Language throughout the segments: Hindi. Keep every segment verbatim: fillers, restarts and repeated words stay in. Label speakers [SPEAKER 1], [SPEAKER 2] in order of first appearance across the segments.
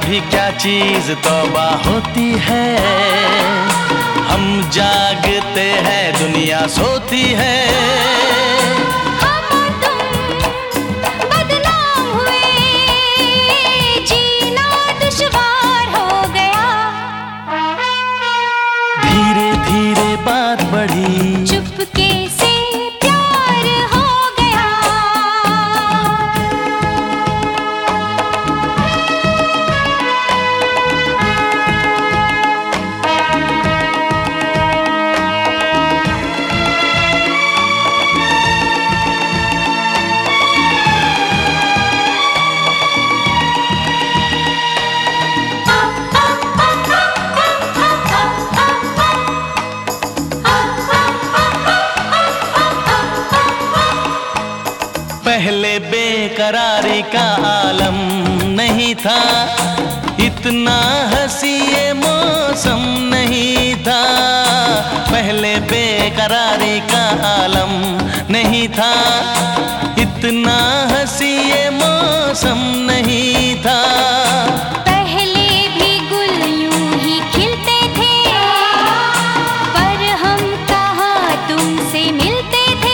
[SPEAKER 1] भी क्या चीज तौबा होती है। हम जागते हैं दुनिया सोती है। बात बढ़ी
[SPEAKER 2] चुपके से प्यार हो गया।
[SPEAKER 1] पहले बेकरारी का आलम नहीं था, इतना हंसी ये मौसम नहीं था। पहले बेकरारी का आलम नहीं था, इतना हंसी ये मौसम नहीं था।
[SPEAKER 2] पहले भी गुल यूं ही खिलते थे, पर हम कहाँ तुमसे मिलते थे।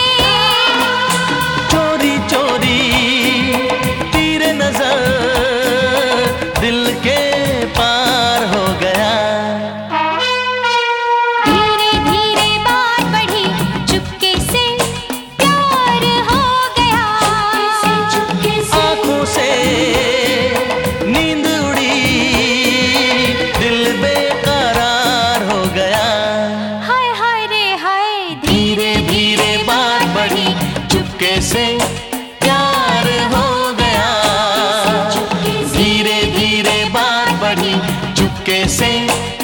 [SPEAKER 1] चोरी चोरी तेरे नजर दिल के पार हो गया।
[SPEAKER 2] धीरे धीरे बात बढ़ी चुपके से प्यार हो गया।
[SPEAKER 1] आँखों से नींद उड़ी दिल बेकरार हो गया।
[SPEAKER 2] हाय हाय रे हाय,
[SPEAKER 1] धीरे धीरे बात बढ़ी चुपके से प्यार हो गया। धीरे धीरे बात बढ़ी चुपके से